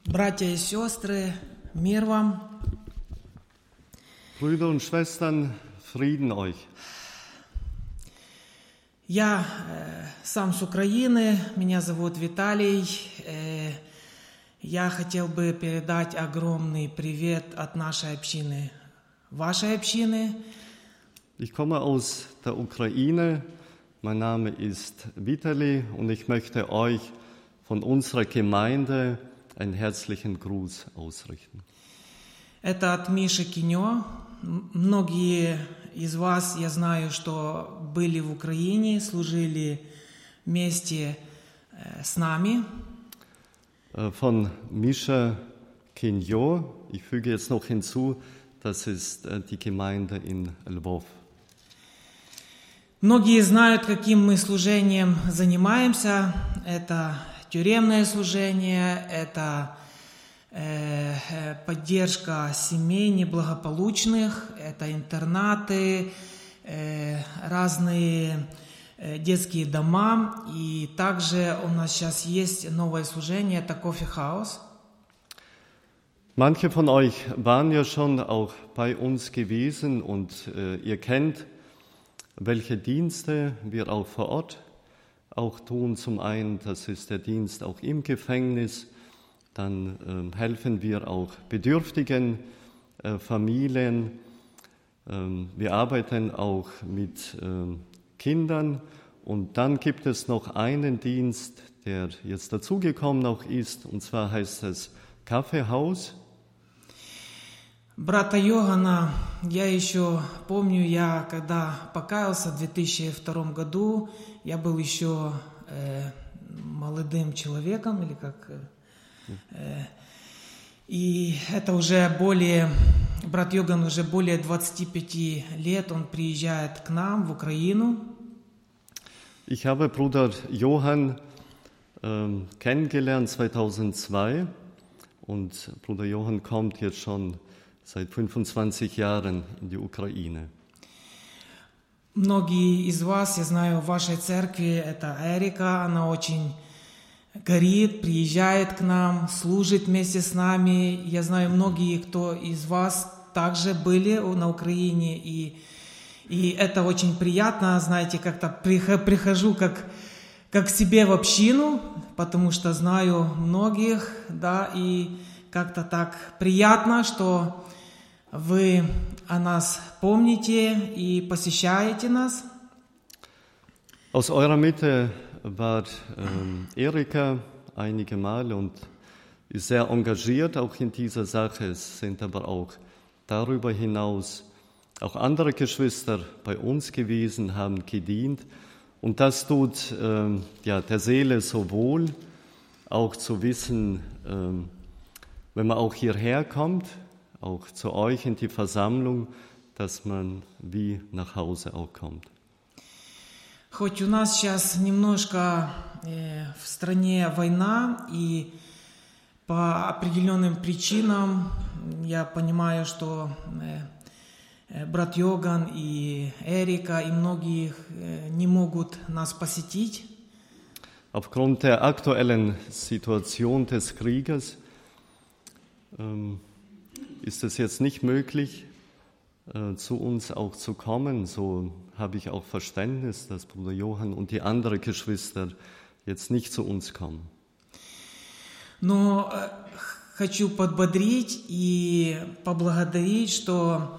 Братья и сестры, мир вам. Brüder und Schwestern, Frieden euch. Я сам с Украины, меня зовут Виталий. Я хотел бы передать огромный привет от нашей общины, вашей общины. Ich komme aus der Ukraine. Mein Name ist Vitali und ich möchte euch von unserer Gemeinde einen herzlichen Gruß ausrichten. Это от Миши Киньо. Многие из вас, я знаю, что были в Украине, служили вместе с нами. Von Misha Kinjo. Ich füge jetzt noch hinzu, das ist die Gemeinde in Lwów. Многие знают, каким мы служением занимаемся. Это тюремное служение, это поддержка семей неблагополучных, это интернаты, разные детские дома. И также у нас сейчас есть новое служение, это Coffee House. Manche von euch waren ja schon auch bei uns gewesen und ihr kennt, welche Dienste wir auch vor Ort auch tun. Zum einen, das ist der Dienst auch im Gefängnis. Dann helfen wir auch bedürftigen Familien. Wir arbeiten auch mit Kindern. Und dann gibt es noch einen Dienst, der jetzt dazugekommen auch ist. Und zwar heißt es Kaffeehaus. Брата Йогана, я еще помню, я когда покаялся в 2002 году, я был еще молодым человеком, или как... И это уже брат Йоган уже более 25 лет, он приезжает к нам в Украину. Ich habe Bruder Johann kennengelernt 2002 und Bruder Johann kommt jetzt schon seit 25 Jahren in die Ukraine. Многие из вас, я знаю, в вашей церкви, это Эрика, она очень горит, приезжает к нам, служит вместе с нами. Я знаю, многие, кто из вас также были на Украине, и это очень приятно, знаете, как-то прихожу как к себе в общину, потому что знаю многих, да, и как-то так приятно, что вы о нас помните и посещаете нас. Aus eurer Mitte war Erika einige Male und ist sehr engagiert auch in dieser Sache. Es sind aber auch darüber hinaus auch andere Geschwister bei uns gewesen, haben gedient. Und das tut der Seele so wohl, auch zu wissen, wenn man auch hierher kommt, auch zu euch in die Versammlung, dass man wie nach Hause auch kommt. Хоть у нас сейчас немножко в стране война, и по определенным причинам я понимаю, что брат Йоган и Эрика и многие не могут нас посетить. Aufgrund der aktuellen Situation des Krieges ist es jetzt nicht möglich, zu uns auch zu kommen. So habe ich auch Verständnis, dass Bruder Johann und die anderen Geschwister jetzt nicht zu uns kommen. Но хочу подбодрить и поблагодарить, что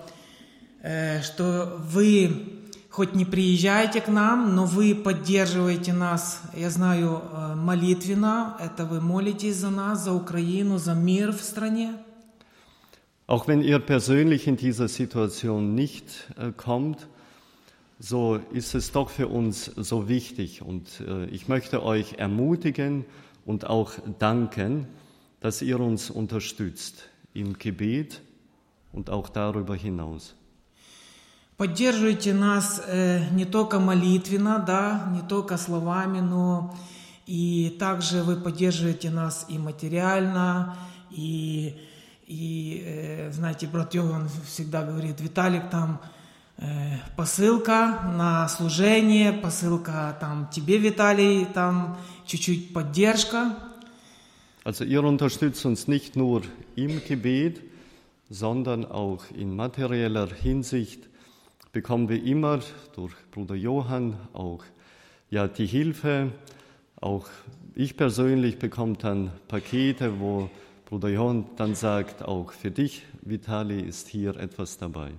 вы хоть не приезжаете к нам, но вы поддерживаете нас, я знаю, молитвенно. Это вы молитесь за нас, за Украину, за мир в стране. Auch wenn ihr persönlich in dieser Situation nicht kommt, so ist es doch für uns so wichtig. Und ich möchte euch ermutigen und auch danken, dass ihr uns unterstützt im Gebet und auch darüber hinaus. Поддерживайте нас не только молитвенно, да, не только словами, но и также вы поддерживаете нас и материально, и знаете, брат Йоган всегда говорит: Виталик, там посылка на служение, посылка там тебе, Виталий, там чуть-чуть поддержка. Also ihr unterstützt uns nicht nur im Gebet, sondern auch in materieller Hinsicht bekommen wir immer durch Bruder Johann auch die Hilfe. Auch ich persönlich bekomme dann Pakete, wo Bruder Johann dann sagt, auch für dich, Vitali, ist hier etwas dabei.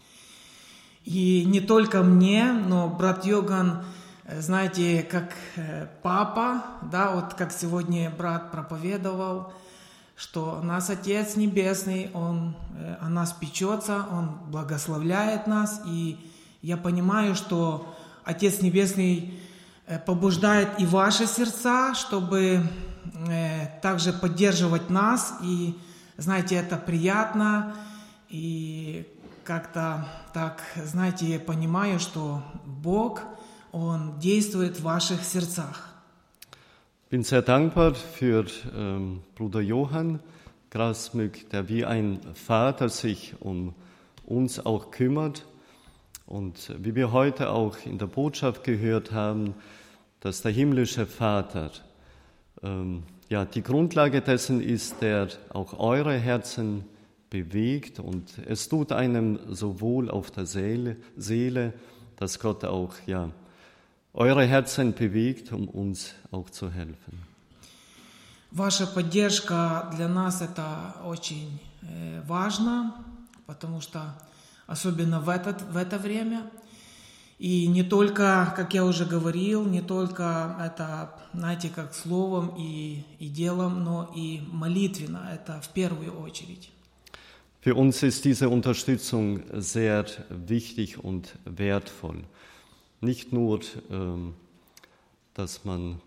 И не только мне, но брат Йоган, знаете, как папа, да, вот как сегодня брат проповедовал, что нас Отец Небесный, Он о нас печется, Он благословляет нас, и я понимаю, что Отец Небесный побуждает и ваши сердца, чтобы также поддерживать нас, и, знаете, это приятно, и как-то так, знаете, я понимаю, что Бог, Он действует в ваших сердцах. Ich bin sehr dankbar für Bruder Johann Grasmück, der wie ein Vater sich um uns auch kümmert. Und wie wir heute auch in der Botschaft gehört haben, dass der himmlische Vater die Grundlage dessen ist, der auch eure Herzen bewegt. Und es tut einem so wohl auf der Seele, dass Gott auch eure Herzen bewegt, um uns auch zu helfen. Ваша поддержка для нас это очень важно, потому что особенно в это время. И не только, как я уже говорил, не только это, знаете, как словом и делом, но и молитвенно, это в первую очередь. Für uns ist diese Unterstützung sehr wichtig und wertvoll. Nicht nur, dass man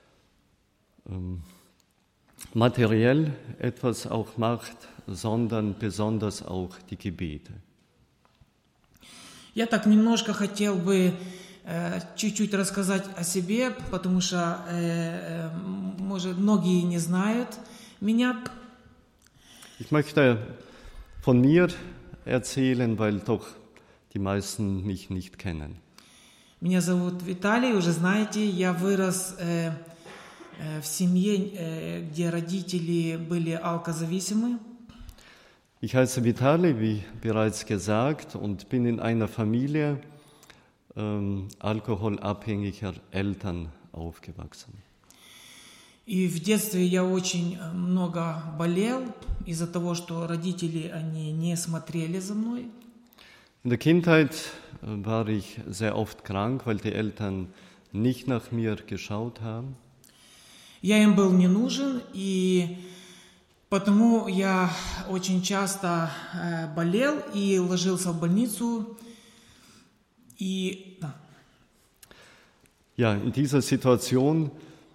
materiell etwas auch macht, sondern besonders auch die Gebete. Я так немножко хотел бы чуть-чуть рассказать о себе, потому что, может, многие не знают меня. Ich möchte von mir erzählen, weil doch die meisten mich nicht kennen. Меня зовут Виталий, уже знаете, я вырос в семье, где родители были алкозависимы. Ich heiße Vitali, wie bereits gesagt, und bin in einer Familie alkoholabhängiger Eltern aufgewachsen. И в детстве я очень много болел из-за того, что родители, они не смотрели за мной. In der Kindheit war ich sehr oft krank, weil die Eltern nicht nach mir geschaut haben. Я им был не нужен, и потому я очень часто болел и ложился в больницу. Ja, in dieser Situation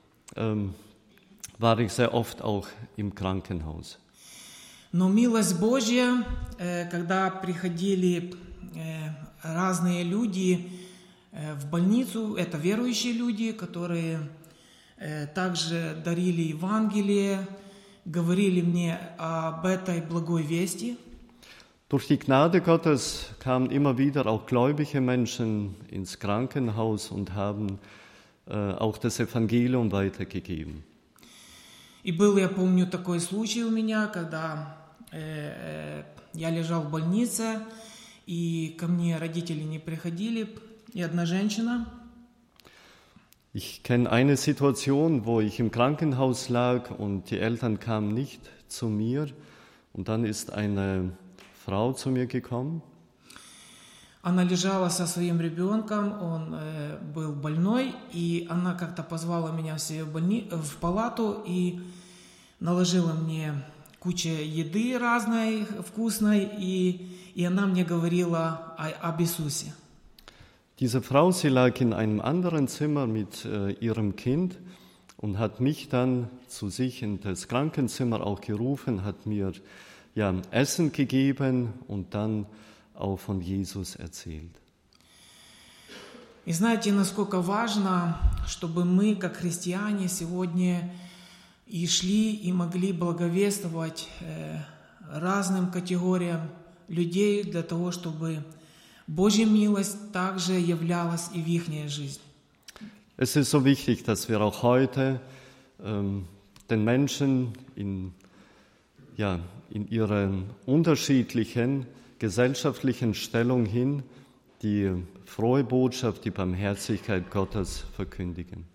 war ich sehr oft auch im Krankenhaus. Но милость Божья, когда приходили разные люди в больницу, это верующие люди, которые также дарили Евангелие, говорили мне об этой благой вести. Durch die Gnade Gottes kamen immer wieder auch gläubige Menschen ins Krankenhaus und haben auch das Evangelium weitergegeben. И был, я помню, такой случай у меня, когда я лежал в больнице, и ко мне родители не приходили, и одна женщина. Ich kenne eine Situation, wo ich im Krankenhaus lag und die Eltern kamen nicht zu mir. Und dann ist eine Frau zu mir gekommen. Она лежала со своим ребенком, он был больной, и она как-то позвала меня в палату и наложила мне кучу еды разной, вкусной, и она мне говорила об Иисусе. Diese Frau, sie lag in einem anderen Zimmer mit ihrem Kind und hat mich dann zu sich in das Krankenzimmer auch gerufen, hat mir Essen gegeben und dann auch von Jesus erzählt. И знаете, насколько важно, чтобы мы, как христиане, сегодня и шли, и могли благовествовать разным категориям людей для того, чтобы Божья милость также являлась и в их жизни. Es ist so wichtig, dass wir auch heute den Menschen in ihrer unterschiedlichen gesellschaftlichen Stellung hin die frohe Botschaft, die Barmherzigkeit Gottes verkündigen.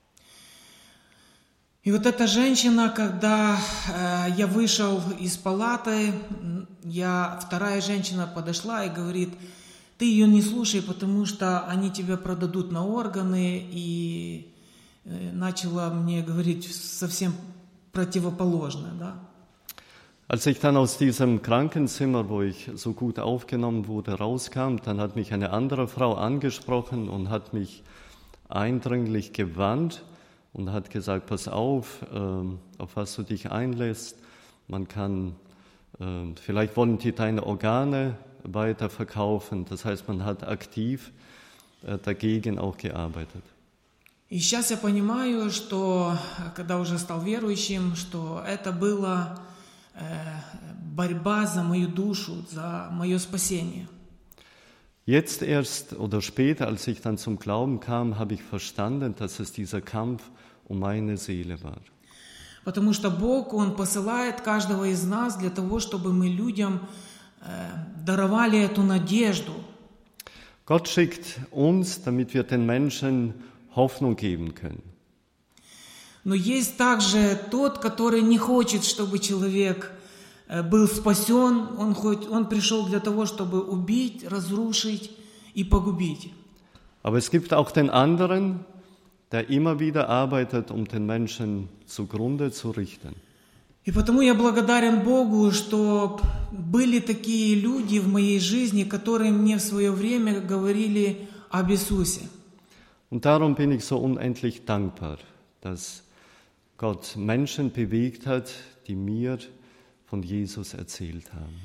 И вот эта женщина, когда я вышел из палаты, вторая женщина подошла и говорит: ты ее не слушай, потому что они тебя продадут на органы, и начала мне говорить совсем противоположное, да. Als ich dann aus diesem Krankenzimmer, wo ich so gut aufgenommen wurde, rauskam, dann hat mich eine andere Frau angesprochen und hat mich eindringlich gewarnt und hat gesagt: Pass auf was du dich einlässt. Man kann, vielleicht wollen die deine Organe weiterverkaufen. Das heißt, man hat aktiv dagegen auch gearbeitet. И сейчас я понимаю, что, когда уже стал верующим, что это была борьба за мою душу, за мое спасение. Jetzt erst oder später, als ich dann zum Glauben kam, habe ich verstanden, dass es dieser Kampf um meine Seele war. Потому что Бог, Он посылает каждого из нас для того, чтобы мы людям даровали эту надежду. Gott schickt uns, damit wir den Menschen Hoffnung geben können. Но есть также тот, который не хочет, чтобы человек был спасен. Он пришел для того, чтобы убить, разрушить и погубить. Aber es gibt auch den anderen, der immer wieder arbeitet, um den Menschen zugrunde zu richten. И потому я благодарен Богу, что были такие люди в моей жизни, которые мне в свое время говорили об Иисусе. Und darum bin ich so unendlich dankbar, dass Gott Menschen bewegt hat, die mir von Jesus erzählt haben.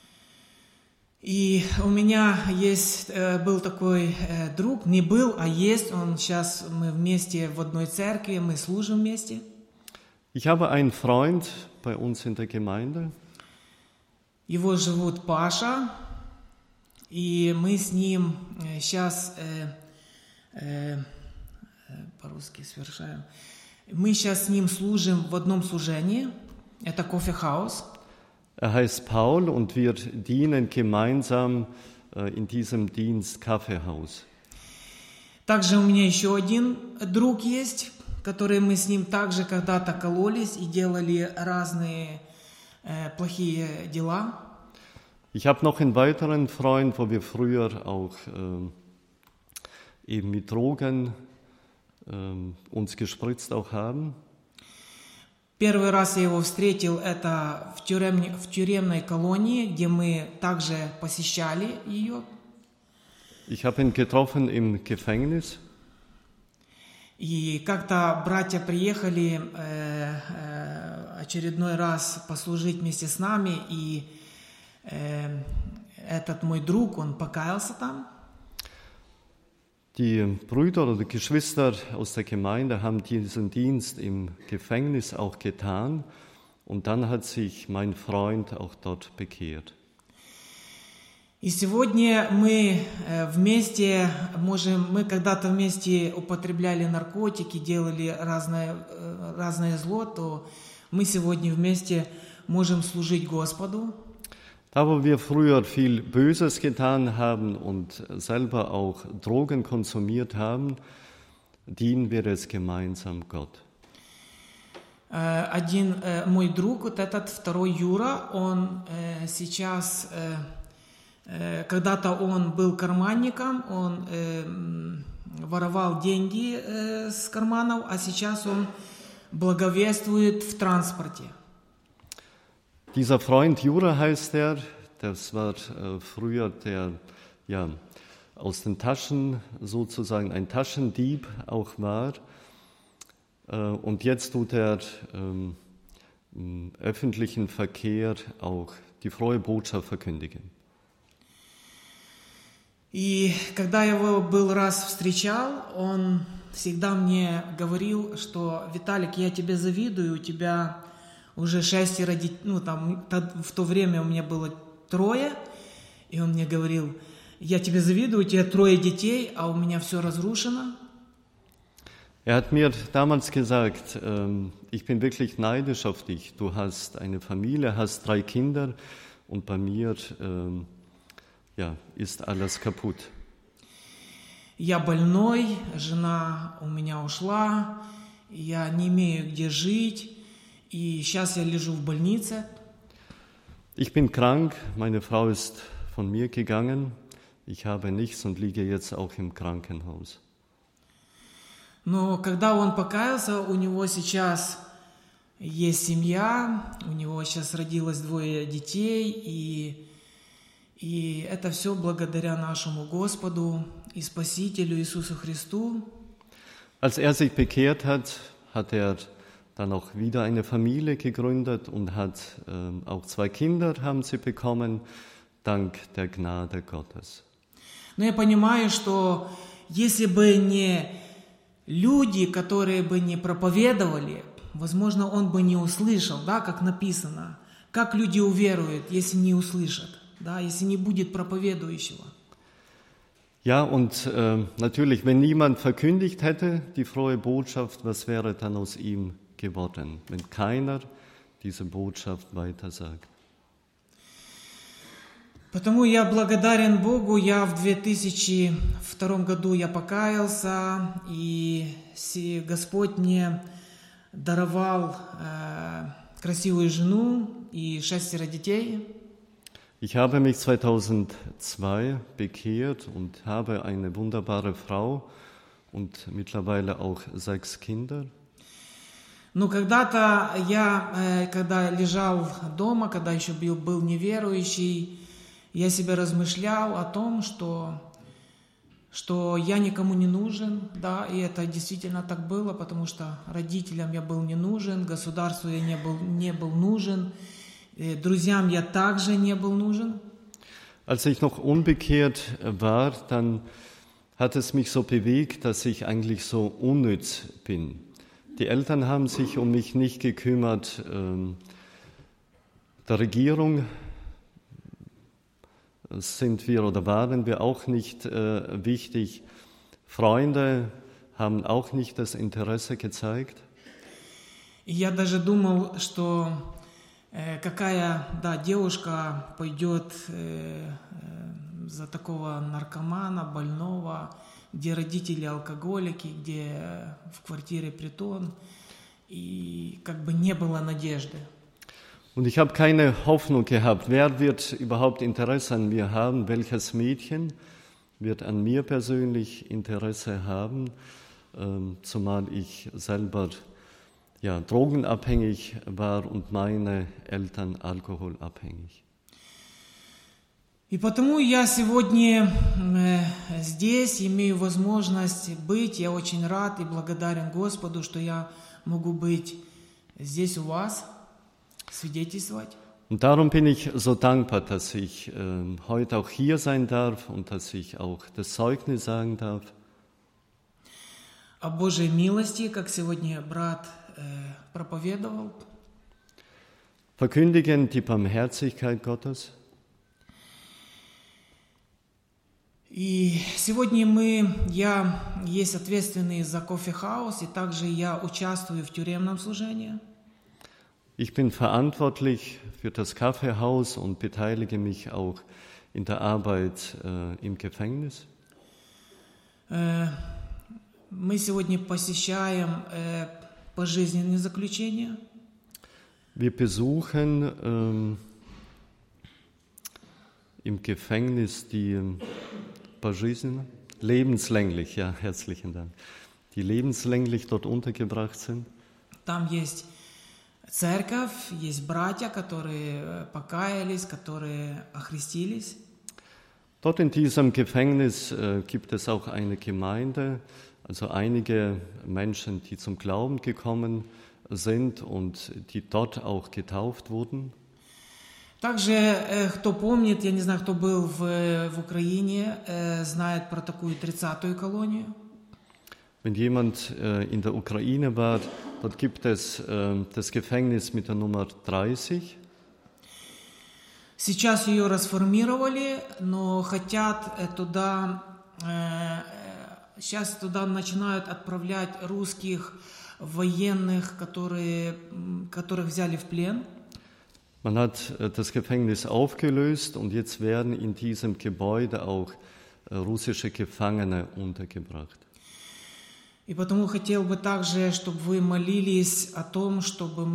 И у меня был такой друг, не был, а есть, сейчас мы вместе в одной церкви, мы служим вместе. Ich habe einen Freund bei uns in der Gemeinde. Его зовут Паша, и мы с ним сейчас, по-русски совершаем, мы сейчас с ним служим в одном служении, это кофе-хаус. Heißt Paul und wir dienen gemeinsam in diesem Dienst Kaffeehaus. Также у меня еще один друг есть, который мы с ним также когда-то кололись и делали разные плохие дела. Ich habe noch einen weiteren Freund, wo wir früher auch eben mit Drogen uns gespritzt auch haben. Первый раз я его встретил, это в тюремной колонии, где мы также посещали ее. Ich habe ihn getroffen im Gefängnis. И как-то братья приехали очередной раз послужить вместе с нами, и этот мой друг, он покаялся там. Die Brüder oder Geschwister aus der Gemeinde haben diesen Dienst im Gefängnis auch getan und dann hat sich mein Freund auch dort bekehrt. И сегодня мы вместе мы когда-то вместе употребляли наркотики, делали разное зло, то мы сегодня вместе можем служить Господу. Da, wo wir früher viel Böses getan haben und selber auch Drogen konsumiert haben, dienen wir es gemeinsam Gott. Один мой друг, вот этот второй Юра, он сейчас, когда-то он был карманником, он воровал деньги с карманов, а сейчас он благовествует в транспорте. Dieser Freund Jura heißt er, das war früher der aus den Taschen sozusagen ein Taschendieb auch war. Und jetzt tut er im öffentlichen Verkehr auch die frohe Botschaft verkündigen. И когда я его был раз встречал, он всегда мне говорил, что: Виталик, я тебе завидую, у тебя уже 6 детей, в то время у меня было 3, и он мне говорил: я тебе завидую, у тебя 3 детей, а у меня все разрушено. Er hat mir damals gesagt, ich bin wirklich neidisch auf dich. Du hast eine Familie, hast 3 Kinder und bei mir ist alles kaputt. Я больной, жена у меня ушла, я не имею где жить, и сейчас я лежу в больнице. Ich bin krank, meine Frau ist von mir gegangen, ich habe nichts und liege jetzt auch im Krankenhaus. Но когда он покаялся, у него сейчас есть семья, у него сейчас родилось 2 детей, и это все благодаря нашему Господу и Спасителю Иисусу Христу. Als er sich bekehrt hat, hat er dann auch wieder eine Familie gegründet und hat auch 2 Kinder haben sie bekommen, dank der Gnade Gottes. Но я понимаю, что если бы не люди, которые бы не проповедовали, возможно, он бы не услышал, да, как написано. Как люди уверуют, если не услышат, да, если не будет проповедующего. Ja, und natürlich, wenn niemand verkündigt hätte die frohe Botschaft, was wäre dann aus ihm geworden, wenn keiner diese Botschaft weitersagt? Потому я благодарен Богу, я в 2002 году я покаялся, и Господь мне даровал красивую жену и 6 детей. Ich habe mich 2002 bekehrt und habe eine wunderbare Frau und mittlerweile auch 6 Kinder. Но когда-то я, когда лежал дома, когда еще был неверующий, я себе размышлял о том, что я никому не нужен, да, и это действительно так было, потому что родителям я был не нужен, государству я не был нужен, друзьям я также не был нужен. Als ich noch unbekehrt war, dann hat es mich so bewegt, dass ich eigentlich so unnütz bin. Die Eltern haben sich um mich nicht gekümmert, der Regierung sind wir oder waren wir auch nicht wichtig. Freunde haben auch nicht das Interesse gezeigt. Я даже думал, что какая, да, девушка пойдет за такого наркомана, больного, где родители алкоголики, где в квартире притон, и как бы не было надежды. Und ich habe keine Hoffnung gehabt, wer wird überhaupt Interesse an mir haben, welches Mädchen wird an mir persönlich Interesse haben, zumal ich selber drogenabhängig war und meine Eltern alkoholabhängig. И потому я сегодня здесь имею возможность быть, я очень рад и благодарен Господу, что я могу быть здесь у вас, свидетельствовать. Und darum bin ich so dankbar, dass ich heute auch hier sein darf und dass ich auch das Zeugnis sagen darf. О Божьей милости, как сегодня брат проповедовал. Verkündigen die Barmherzigkeit Gottes. И сегодня я есть ответственный за кофе-хаус, и также я участвую в тюремном служении. Ich bin verantwortlich für das Kaffeehaus und beteilige mich auch in der Arbeit im Gefängnis. Мы сегодня посещаем пожизненные заключения. Wir besuchen im Gefängnis die Pожизненно, lebenslänglich, ja, herzlichen Dank, die lebenslänglich dort untergebracht sind. Там есть церковь, есть братья, которые покаялись, которые охрестились. Dort in diesem Gefängnis gibt es auch eine Gemeinde, also einige Menschen, die zum Glauben gekommen sind und die dort auch getauft wurden. Также, кто помнит, я не знаю, кто был в Украине, знает про такую 30-ю колонию. Wenn jemand in der Ukraine war, dort gibt es das Gefängnis mit der Nummer 30. Сейчас ее расформировали, но хотят туда сейчас туда начинают отправлять русских военных, которых взяли в плен. Man hat das Gefängnis aufgelöst und jetzt werden in diesem Gebäude auch russische Gefangene untergebracht. И потому хотел бы также, чтобы вы молились о том, чтобы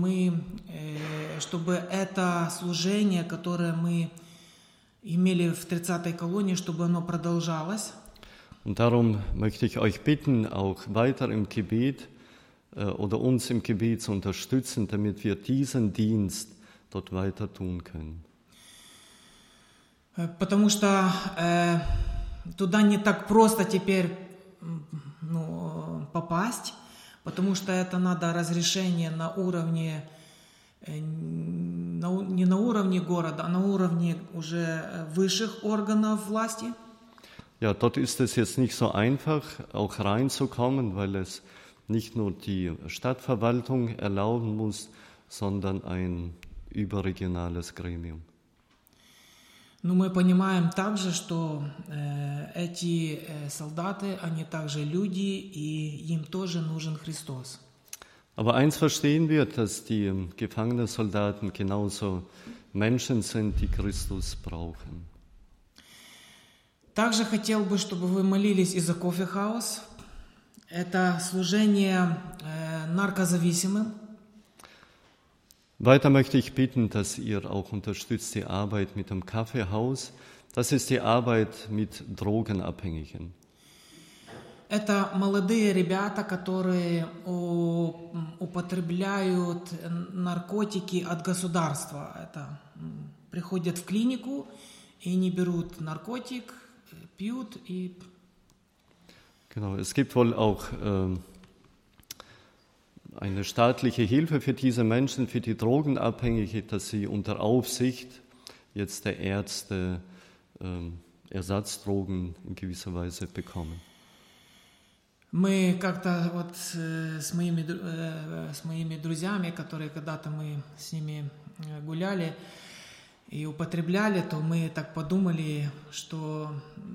это служение, которое мы имели в 30-й колонии, чтобы оно продолжалось. Und darum möchte ich euch bitten, auch weiter im Gebet oder uns im Gebet zu unterstützen, damit wir diesen Dienst dort weiter tun können. Потому что туда не так просто теперь попасть, потому что это надо разрешение на уровне, не на уровне города, а на уровне уже высших органов власти. Ja, dort ist es jetzt nicht so einfach, auch reinzukommen, weil es nicht nur die Stadtverwaltung erlauben muss, sondern ein überregionales Gremium. Но мы понимаем также, что эти солдаты, они также люди, и им тоже нужен Христос. Aber eins verstehen wir, dass die gefangenen Soldaten genauso Menschen sind, die Christus brauchen. Также хотел бы, чтобы вы молились и за Coffee House. Это служение наркозависимым. Weiter möchte ich bitten, dass ihr auch unterstützt die Arbeit mit dem Kaffeehaus. Das ist die Arbeit mit Drogenabhängigen. Это молодые ребята, которые употребляют наркотики от государства. Это приходят в клинику и не берут наркотик, пьют и... Genau, es gibt wohl auch eine staatliche Hilfe für diese Menschen, für die Drogenabhängige, dass sie unter Aufsicht jetzt der Ärzte Ersatzdrogen in gewisser Weise bekommen. Мы как-то вот с моими друзьями, которые когда-то мы с ними гуляли и употребляли, то мы так подумали, что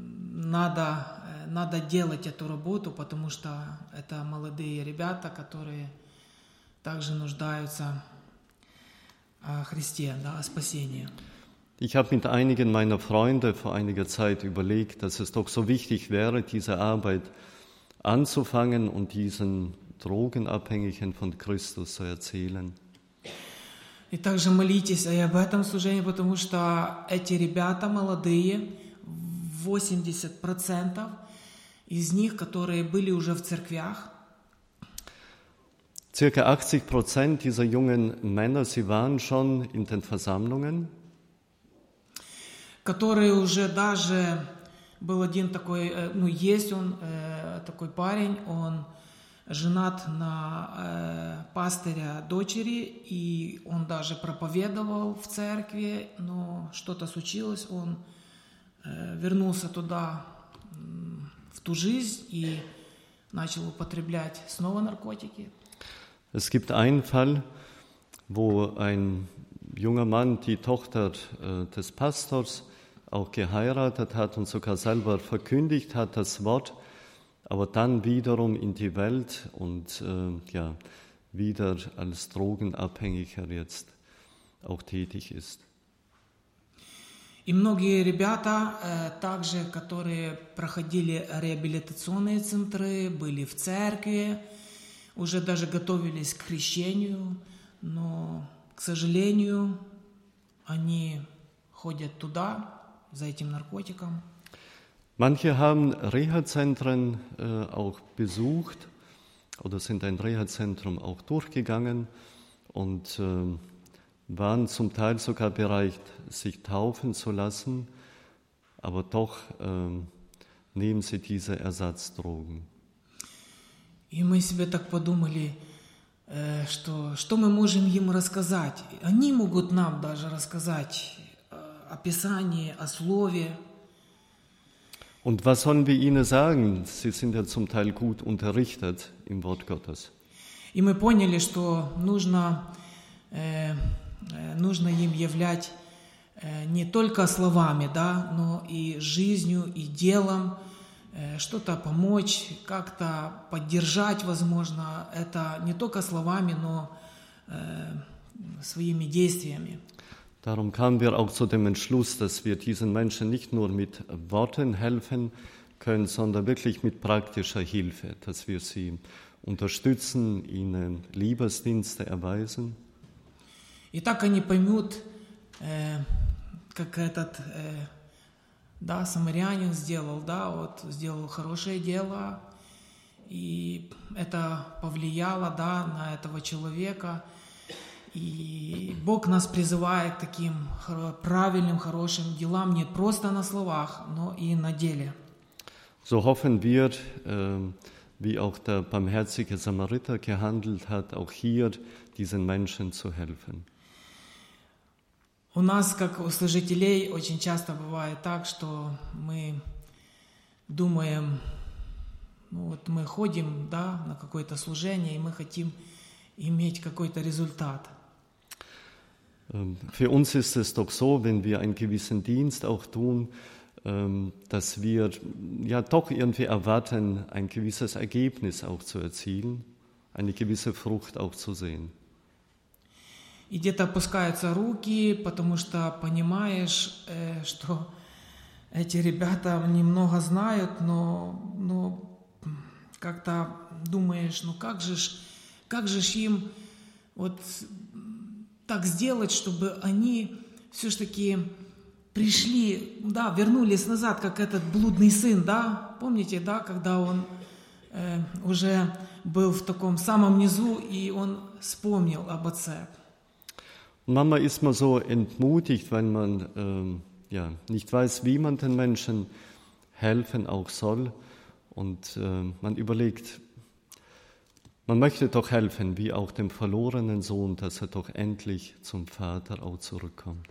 надо делать эту работу, потому что это молодые ребята, которые также нуждаются о Христе, о спасении. Ich habe mit einigen meiner Freunde vor einiger Zeit überlegt, dass es doch so wichtig wäre, diese Arbeit anzufangen und diesen Drogenabhängigen von Christus zu erzählen. И также молитесь и об этом служении, потому что эти ребята молодые, 80% из них, которые были уже в церквях, Circa 80% dieser jungen Männer, sie waren schon in den Versammlungen. Которые уже даже был один такой, есть он, такой парень, он женат на пастыря дочери, и он даже проповедовал в церкви, но что-то случилось, он вернулся туда, в ту жизнь, и начал употреблять снова наркотики. Es gibt einen Fall, wo ein junger Mann die Tochter des Pastors auch geheiratet hat und sogar selber verkündigt hat das Wort, aber dann wiederum in die Welt und wieder als Drogenabhängiger jetzt auch tätig ist. И многие ребята, также, которые проходили реабилитационные центры, были в церкви, уже даже готовились к крещению, но, к сожалению, они ходят туда, за этим наркотиком. Manche haben Reha-Zentren auch besucht oder sind ein Reha-Zentrum auch durchgegangen und waren zum Teil sogar bereit, sich taufen zu lassen, aber doch nehmen sie diese Ersatzdrogen. И мы себе так подумали, что мы можем им рассказать. Они могут нам даже рассказать о Писании, о Слове. Und was sollen wir ihnen sagen? Sie sind ja zum Teil gut unterrichtet im Wort Gottes. И мы поняли, что нужно им являть не только словами, да, но и жизнью, и делом что-то помочь, как-то поддержать, возможно, это не только словами, но своими действиями. Darum kamen wir auch zu dem Entschluss, dass wir diesen Menschen nicht nur mit Worten helfen können, sondern wirklich mit praktischer Hilfe, dass wir sie unterstützen, ihnen Liebesdienste erweisen. И так они поймут, как этот самарянин сделал, сделал хорошее дело, и это повлияло, на этого человека. И Бог нас призывает к таким правильным, хорошим делам не просто на словах, но и на деле. So hoffen wir, wie auch der barmherzige Samariter gehandelt hat, auch hier diesen Menschen zu helfen. У нас, как у служителей, очень часто бывает так, что мы думаем, мы ходим, на какое-то служение, и мы хотим иметь какой-то результат. Für uns ist es doch so, wenn wir einen gewissen Dienst auch tun, dass wir ja doch irgendwie erwarten, ein gewisses Ergebnis auch zu erzielen, eine gewisse Frucht auch zu sehen. И где-то опускаются руки, потому что понимаешь, что эти ребята немного знают, но как-то думаешь, как же им вот так сделать, чтобы они все-таки пришли, вернулись назад, как этот блудный сын, помните, когда он уже был в таком самом низу, и он вспомнил об отце. Manchmal ist man so entmutigt, wenn man nicht weiß, wie man den Menschen helfen auch soll. Und man überlegt, man möchte doch helfen, wie auch dem verlorenen Sohn, dass er doch endlich zum Vater auch zurückkommt.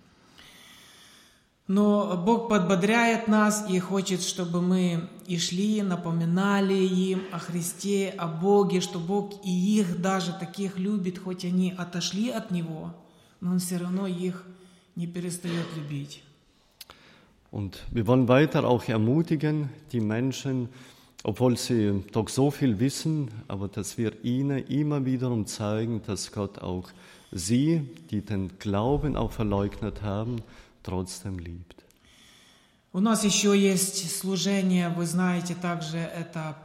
Но Бог подбодряет нас и хочет, чтобы мы и шли, напоминали им о Христе, о Боге, что Бог и их даже таких любит, хоть они отошли от Него, но Он все равно их не перестает любить. Und wir wollen weiter auch ermutigen, die Menschen, obwohl sie doch so viel wissen, aber dass wir ihnen immer wiederum zeigen, dass Gott auch sie, die den Glauben auch verleugnet haben, trotzdem liebt. У нас еще есть служение, вы знаете, также это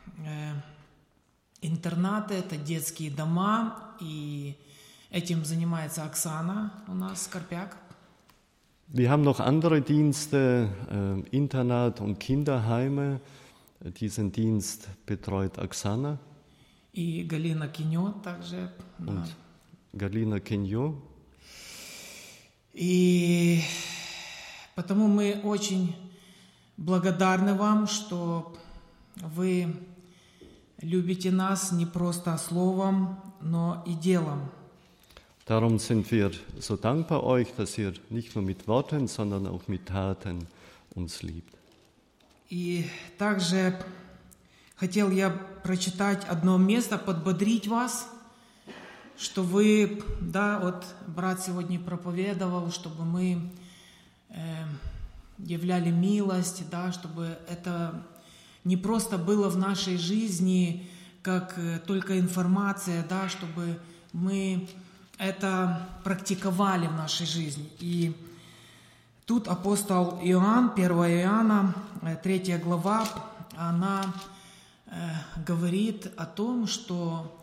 интернаты, это детские дома, и этим занимается Оксана у нас, Скорпяк. Wir haben noch andere Dienste, Internat und Kinderheime. Diesen Dienst betreut Oksana. И Галина Киньо также. Und Galina Kinьо. И потому мы очень благодарны вам, что вы любите нас не просто словом, но и делом. Darum sind wir so dankbar euch, dass ihr nicht nur mit Worten, sondern auch mit Taten uns liebt. И также хотел я прочитать одно место, подбодрить вас, что вы, брат сегодня проповедовал, чтобы мы являли милость, чтобы это не просто было в нашей жизни, как только информация, чтобы мы это практиковали в нашей жизни. И тут апостол Иоанн, 1 Иоанна, 3 глава, она говорит о том, что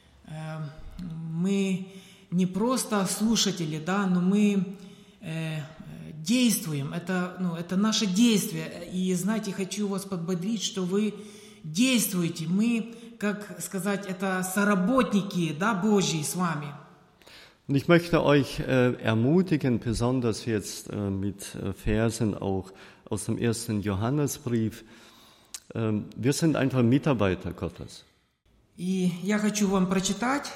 мы не просто слушатели, но мы действуем. Это наше действие. И, знаете, хочу вас подбодрить, что вы действуете. Мы, как сказать, это соработники, Божьи с вами. Und ich möchte euch ermutigen, besonders jetzt mit Versen auch aus dem 1. Johannesbrief. Wir sind einfach Mitarbeiter Gottes. И я хочу вам прочитать.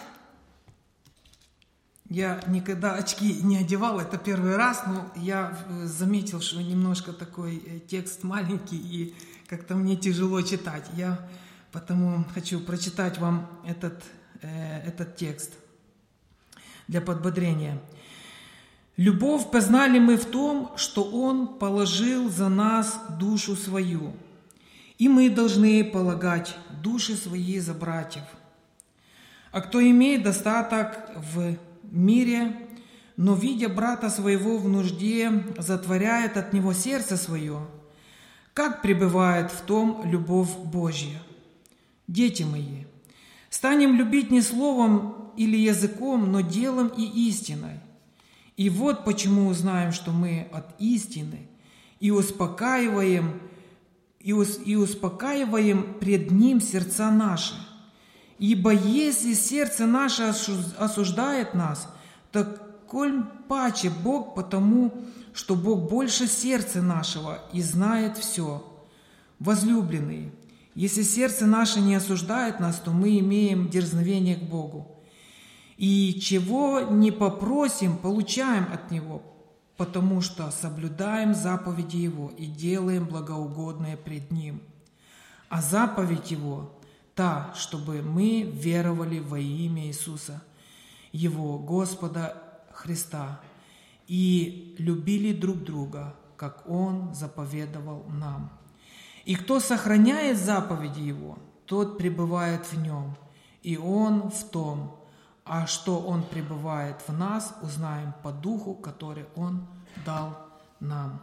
Я никогда очки не одевал, это первый раз, но я заметил, что немножко такой текст маленький, и как-то мне тяжело читать. Я потому хочу прочитать вам этот текст для подбодрения. «Любовь познали мы в том, что Он положил за нас душу свою, И мы должны полагать души свои за братьев. А кто имеет достаток в мире, но, видя брата своего в нужде, затворяет от него сердце свое, как пребывает в том любовь Божья? Дети мои, станем любить не словом или языком, но делом и истиной. И вот почему узнаем, что мы от истины, и успокаиваем пред Ним сердца наши. Ибо если сердце наше осуждает нас, так коль паче Бог, потому что Бог больше сердца нашего и знает все. Возлюбленные, если сердце наше не осуждает нас, то мы имеем дерзновение к Богу. И чего не попросим, получаем от Него, потому что соблюдаем заповеди Его и делаем благоугодное пред Ним. А заповедь Его та, чтобы мы веровали во имя Иисуса, Его Господа Христа, и любили друг друга, как Он заповедовал нам. И кто сохраняет заповеди Его, тот пребывает в Нем, и Он в том. А что Он пребывает в нас, узнаем по Духу, который Он дал нам.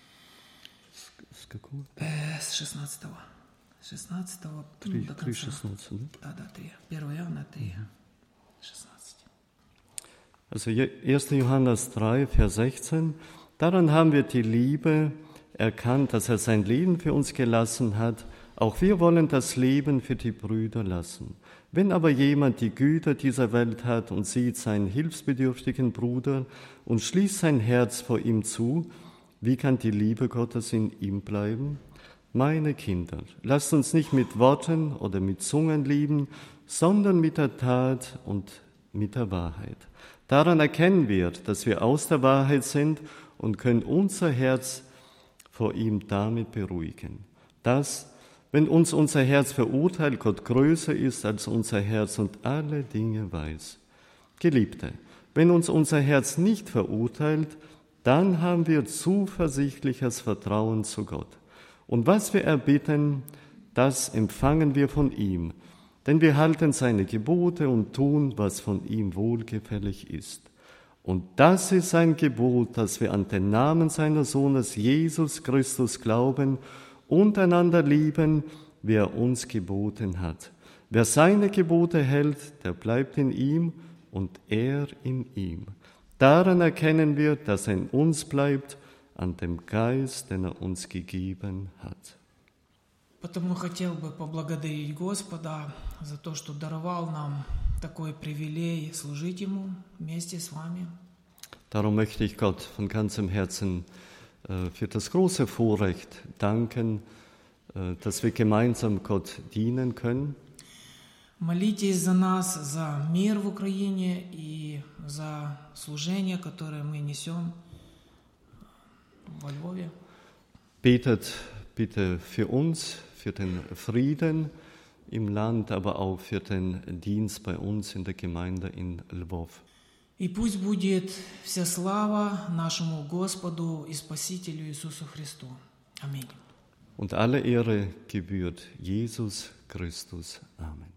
С какого? С 16-го. 16-го до конца. 3:16, да? Да, 3. 1 Иоанна 3, 16. Also 1. Johannes 3, Vers 16. Daran haben wir die Liebe erkannt, dass er sein Leben für uns gelassen hat. Auch wir wollen das Leben für die Brüder lassen. Wenn aber jemand die Güter dieser Welt hat und sieht seinen hilfsbedürftigen Bruder und schließt sein Herz vor ihm zu, wie kann die Liebe Gottes in ihm bleiben? Meine Kinder, lasst uns nicht mit Worten oder mit Zungen lieben, sondern mit der Tat und mit der Wahrheit. Daran erkennen wir, dass wir aus der Wahrheit sind und können unser Herz vor ihm damit beruhigen. Dass, wenn uns unser Herz verurteilt, Gott größer ist als unser Herz und alle Dinge weiß. Geliebte, wenn uns unser Herz nicht verurteilt, dann haben wir zuversichtliches Vertrauen zu Gott. Und was wir erbitten, das empfangen wir von ihm, denn wir halten seine Gebote und tun, was von ihm wohlgefällig ist. Und das ist sein Gebot, dass wir an den Namen seines Sohnes Jesus Christus glauben und einander lieben, wie er uns geboten hat. Wer seine Gebote hält, der bleibt in ihm und er in ihm. Daran erkennen wir, dass er in uns bleibt, an dem Geist, den er uns gegeben hat. Потому хотел бы поблагодарить Господа за то, что даровал нам такой привилей служить Ему вместе с вами. Darum möchte ich Gott von ganzem Herzen für das große Vorrecht danken, dass wir gemeinsam Gott dienen können. Молитесь за нас, за мир в Украине и за служение, которое мы несем во Львове. Betet bitte für uns, für den Frieden im Land, aber auch für den Dienst bei uns in der Gemeinde in Lwów. И пусть будет вся слава нашему Господу и Спасителю Иисусу Христу. Аминь. Und alle Ehre gebührt Jesus Christus. Amen.